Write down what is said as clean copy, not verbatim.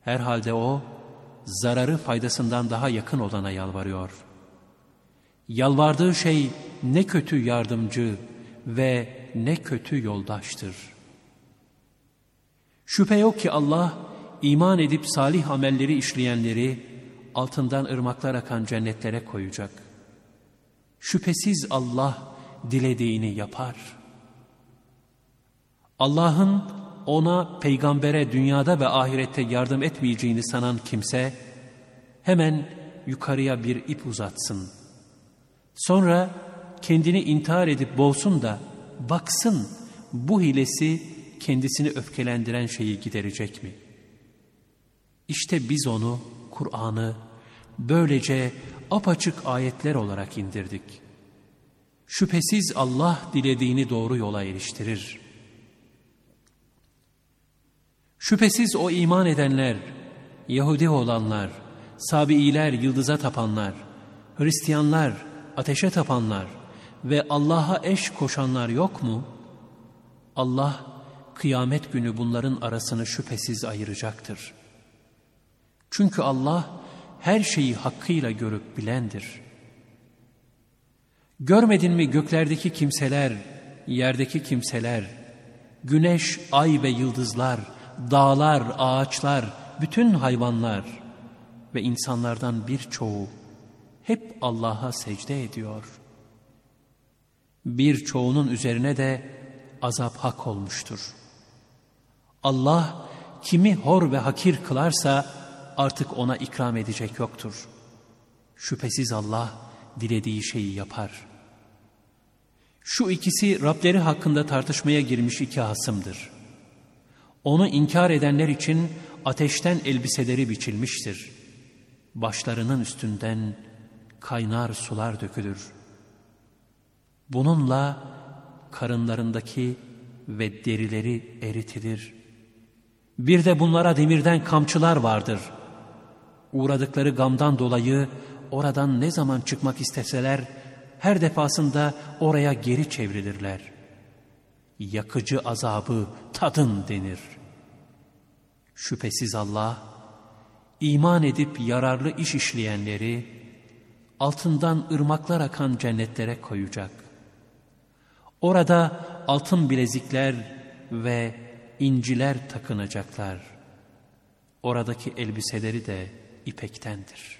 Herhalde o, zararı faydasından daha yakın olana yalvarıyor. Yalvardığı şey ne kötü yardımcı ve ne kötü yoldaştır. Şüphe yok ki Allah, iman edip salih amelleri işleyenleri altından ırmaklar akan cennetlere koyacak. Şüphesiz Allah dilediğini yapar. Allah'ın ona, peygambere dünyada ve ahirette yardım etmeyeceğini sanan kimse, hemen yukarıya bir ip uzatsın. Sonra kendini intihar edip boğsun da baksın bu hilesi kendisini öfkelendiren şeyi giderecek mi? İşte biz onu, Kur'an'ı böylece apaçık ayetler olarak indirdik. Şüphesiz Allah dilediğini doğru yola eriştirir. Şüphesiz o iman edenler, Yahudi olanlar, Sabiiler, yıldıza tapanlar, Hristiyanlar, ateşe tapanlar ve Allah'a eş koşanlar yok mu? Allah kıyamet günü bunların arasını şüphesiz ayıracaktır. Çünkü Allah her şeyi hakkıyla görüp bilendir. Görmedin mi göklerdeki kimseler, yerdeki kimseler, güneş, ay ve yıldızlar, dağlar, ağaçlar, bütün hayvanlar ve insanlardan birçoğu hep Allah'a secde ediyor. Birçoğunun üzerine de azap hak olmuştur. Allah kimi hor ve hakir kılarsa artık ona ikram edecek yoktur. Şüphesiz Allah dilediği şeyi yapar. Şu ikisi Rableri hakkında tartışmaya girmiş iki hasımdır. Onu inkar edenler için ateşten elbiseleri biçilmiştir. Başlarının üstünden kaynar sular dökülür. Bununla karınlarındaki ve derileri eritilir. Bir de bunlara demirden kamçılar vardır. Uğradıkları gamdan dolayı oradan ne zaman çıkmak isteseler her defasında oraya geri çevrilirler. Yakıcı azabı tadın denir. Şüphesiz Allah, iman edip yararlı iş işleyenleri altından ırmaklar akan cennetlere koyacak. Orada altın bilezikler ve inciler takınacaklar. Oradaki elbiseleri de ipektendir.